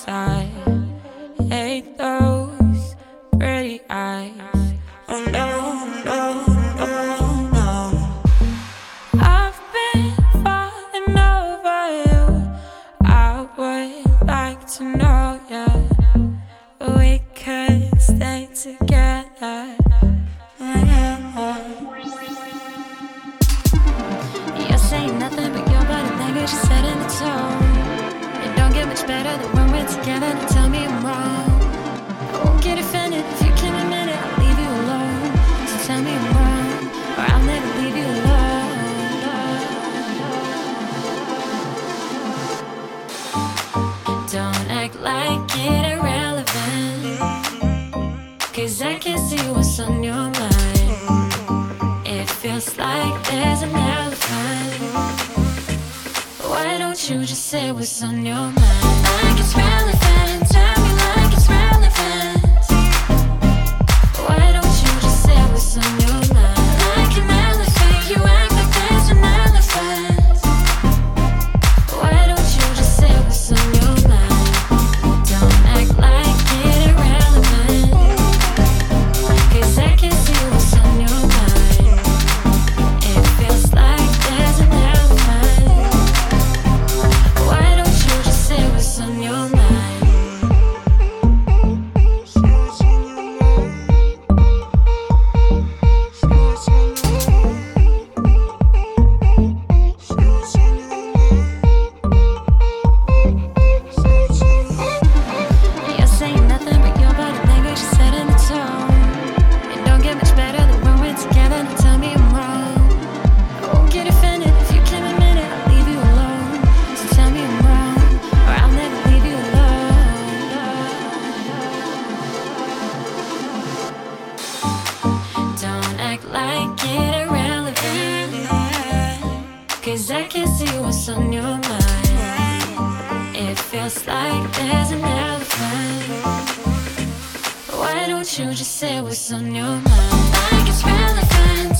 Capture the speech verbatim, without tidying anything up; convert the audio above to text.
side. Hate those pretty eyes. Oh no, no, no, no. I've been falling over you. I would like to know you. We could stay together. You're saying nothing but your body language is setting the tone. It don't get much better than when we're together. Now tell me I'm wrong. I won't get offended if you can admit it. I'll leave you alone. So tell me I'm wrong, or I'll never leave you alone. Don't act like it irrelevant, 'cause I can see what's on your mind. It feels like there's an elephant. Why don't you just say what's on your mind? Like it's relevant, tell me like it's relevant. Why don't you just say what's on your mind? Like an elephant, you act like there's an elephant. Why don't you just say what's on your mind? Don't act like it irrelevant, 'cause I can see what's on your mind. It feels like there's an elephant. Why don't you just say what's on your mind? You're saying nothing but your body language is setting the tone. It don't get much better than when we're together. Now tell me I'm wrong. I won't get offended if you can admit it. I'll leave you alone. So tell me I'm wrong, or I'll never leave you alone. Don't act like it irrelevant, 'cause I can see what's on your mind. It feels like there's an elephant. Why don't you just say what's on your mind? Like it's relevant.